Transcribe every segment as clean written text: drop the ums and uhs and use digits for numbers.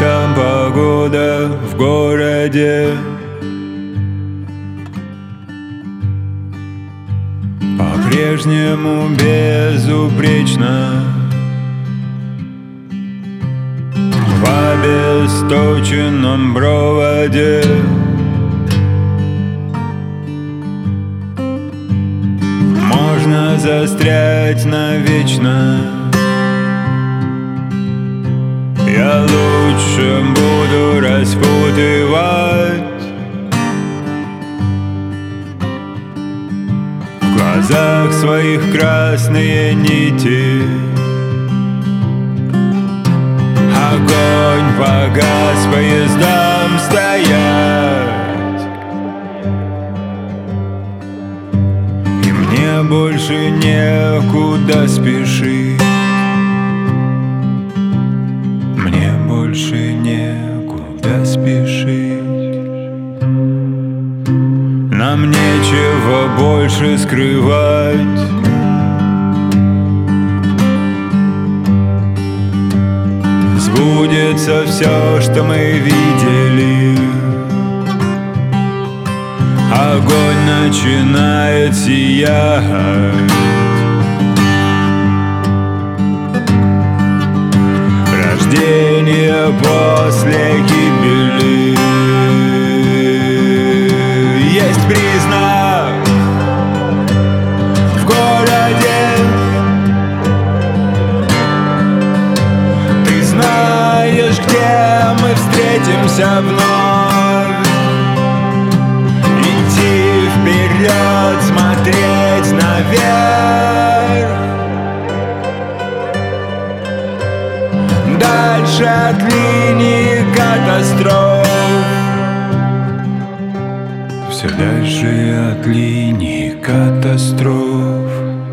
там погода в городе? По-прежнему безупречно в обесточенном проводе. Можно застрять навечно. Я лучше буду распутывать в глазах своих красные нити. Огонь погас, поездам стоять, и мне больше некуда спешить. Мне больше некуда спешить. Нам нечего больше скрывать. Сбудется все, что мы видели. Огонь начинает сиять. Рождение после гибели. Есть признак в городе. Ты знаешь, где мы встретимся вновь. Идти вперед, смотреть наверх. Дальше от линии катастроф. Все дальше от линии катастроф.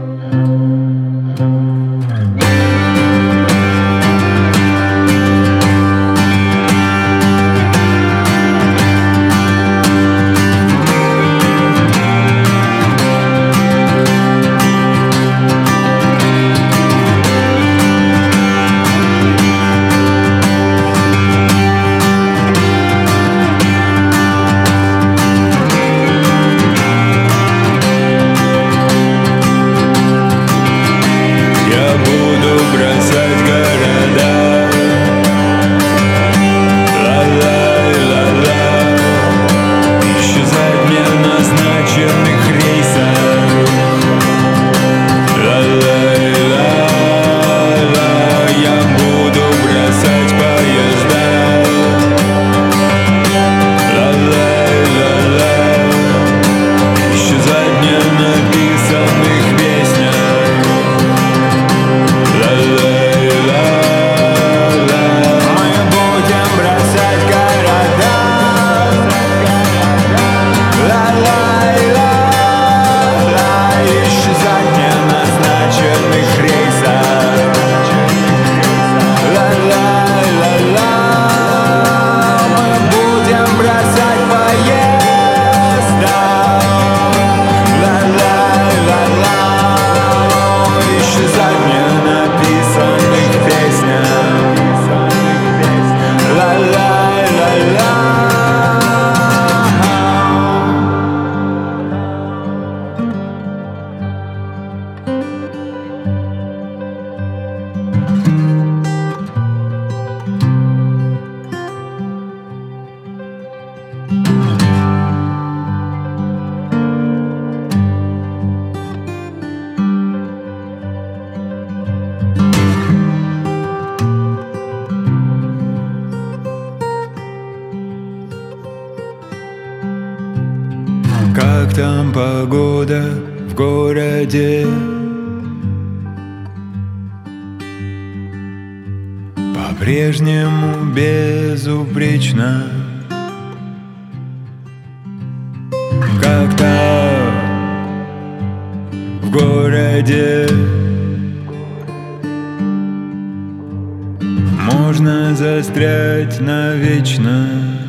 Как там погода в городе? По-прежнему безупречно. Как там в городе? Можно застрять навечно.